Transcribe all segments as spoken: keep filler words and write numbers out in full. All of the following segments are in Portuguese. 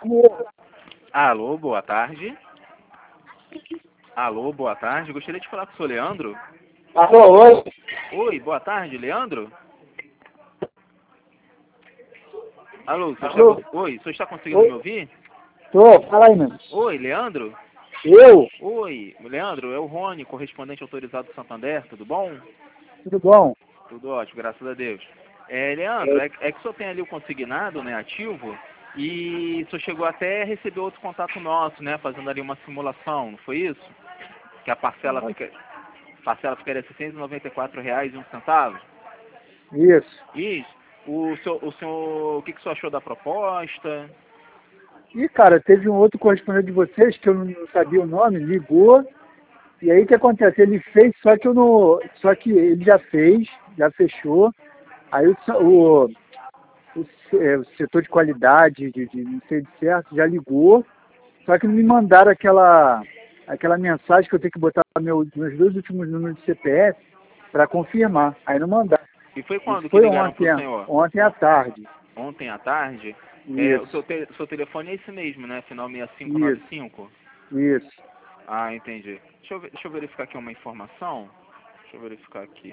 Alô? Alô, boa tarde. Alô, boa tarde. Gostaria de falar com o senhor Leandro. Alô, oi? Oi, boa tarde, Leandro. Alô, o senhor Alô? está... Oi, o senhor está conseguindo Oi? me ouvir? Tô, fala aí, mano. Oi, Leandro. Eu? Oi, Leandro, é o Rony, correspondente autorizado do Santander, tudo bom? Tudo bom? Tudo ótimo, graças a Deus. É, Leandro, é, é que o senhor tem ali o consignado, né, ativo, e o senhor chegou até a receber outro contato nosso, né, fazendo ali uma simulação, não foi isso? Que a parcela fica, parcela ficaria seiscentos e noventa e quatro reais e um centavo? Isso. Isso. O senhor, o senhor, o que, que o senhor achou da proposta? E, cara, teve um outro correspondente de vocês que eu não sabia o nome, ligou. E aí o que acontece? Ele fez, só que eu não. Só que ele já fez, já fechou. Aí o, o, o, é, o setor de qualidade, de, de não sei de certo, já ligou. Só que não me mandaram aquela, aquela mensagem que eu tenho que botar meu, meus dois últimos números de C P F para confirmar. Aí não mandaram. E foi Isso quando que foi ligaram para ontem, o senhor? ontem à tarde. Ontem à tarde? É, o seu, Isso, te, seu telefone é esse mesmo, né? Final seis cinco nove isso, cinco? isso. Ah, entendi. Deixa eu, ver- deixa eu verificar aqui uma informação. Deixa eu verificar aqui.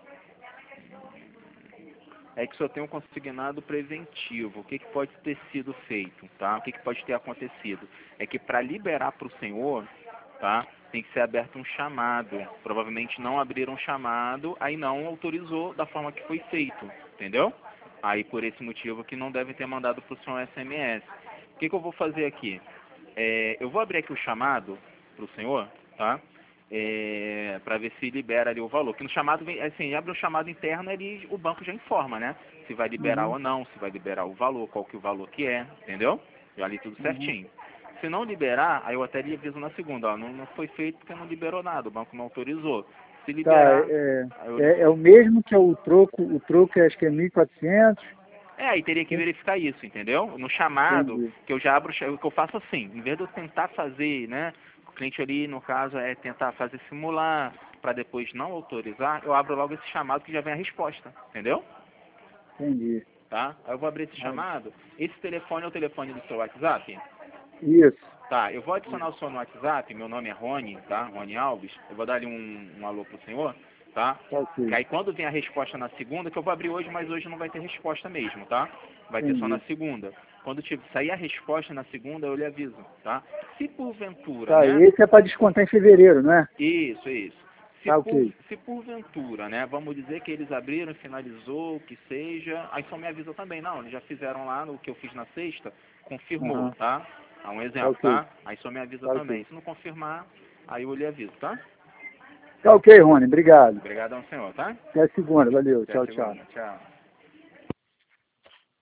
É que só tem um consignado preventivo. O que, que pode ter sido feito, tá? O que, que pode ter acontecido? É que para liberar para o senhor, tá? Tem que ser aberto um chamado. Provavelmente não abriram um chamado, aí não autorizou da forma que foi feito, entendeu? Aí por esse motivo que não devem ter mandado para o senhor S M S. O que, que eu vou fazer aqui? É, eu vou abrir aqui o chamado para o senhor, tá? É, para ver se libera ali o valor. Que no chamado, vem- assim, abre o chamado interno, ele, o banco já informa, né? Se vai liberar Uhum, ou não, se vai liberar o valor, qual que o valor que é, entendeu? Já li tudo uhum. certinho. Se não liberar, aí eu até lhe aviso na segunda, ó, não, não foi feito porque não liberou nada, o banco não autorizou. Se Tá, liberar, é, aí eu lhe... é, é o mesmo que é o troco, o troco acho que é mil e quatrocentos. É, aí teria que verificar isso, entendeu? No chamado, Entendi. que eu já abro, o que eu faço assim, em vez de eu tentar fazer, né, o cliente ali, no caso, é tentar fazer simular, para depois não autorizar, eu abro logo esse chamado que já vem a resposta, entendeu? Entendi. Tá? Aí eu vou abrir esse Ah, chamado, esse telefone é o telefone do seu WhatsApp? isso. Tá, eu vou adicionar o senhor no WhatsApp, meu nome é Rony, tá? Rony Alves, eu vou dar ali um, um alô pro senhor, tá? Tá Que ok. aí quando vem a resposta na segunda, que eu vou abrir hoje, mas hoje não vai ter resposta mesmo, tá? Vai ter só na Entendi. segunda. Quando tiver, sair a resposta na segunda, eu lhe aviso, tá? Se porventura, Tá, né? esse é para descontar em fevereiro, não é? Isso, isso. Se Tá por, ok. se porventura, né, vamos dizer que eles abriram, finalizou, o que seja, aí só me avisa também, não, eles já fizeram lá no que eu fiz na sexta, confirmou, Aham. tá? É um Tá exemplo, ok. tá? Aí só me avisa Tá também. ok. Se não confirmar, aí eu lhe aviso, tá? Tá ok, Rony. Obrigado. Obrigadão, senhor, tá? Até segunda. Valeu. Até a Tchau, tchau. segunda. Tchau.